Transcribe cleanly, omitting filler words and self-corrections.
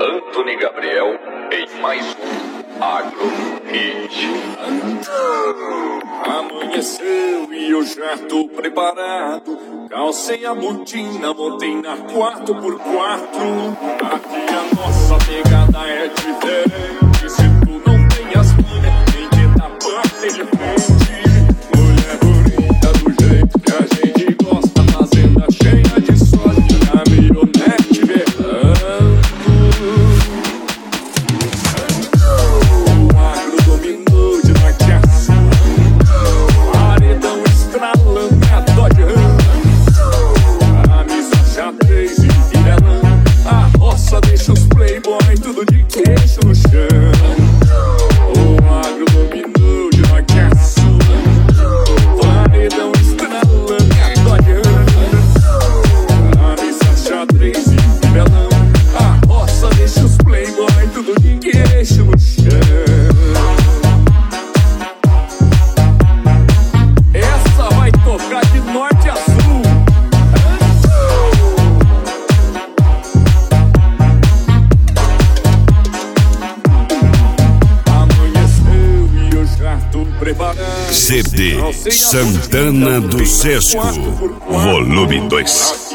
Antony Gabriel em mais um Agro Hit. Amanheceu e eu já tô preparado. Calcei a botina, montei na 4x4. Aqui a nossa pegada é diferente. Se tu não tem as milhas, tem que dar parte de frente. Mulher bonita do jeito que a gente gosta, fazenda cheia de sorte, caminhonete berrando. O agro dominou de norte a sul, paredão estralando a dodgeando. Camisa xadrez e virelão, a roça deixa os playboy tudo de queixo no chão. O agro dominou de norte a sul, paredão estralando a dodgeando. Camisa xadrez e virelão, a roça deixa os playboy tudo de queixo no chão. Essa vai tocar de norte a sul. Amanheceu e eu já tô preparado. CD Santana do Sesco, volume 2.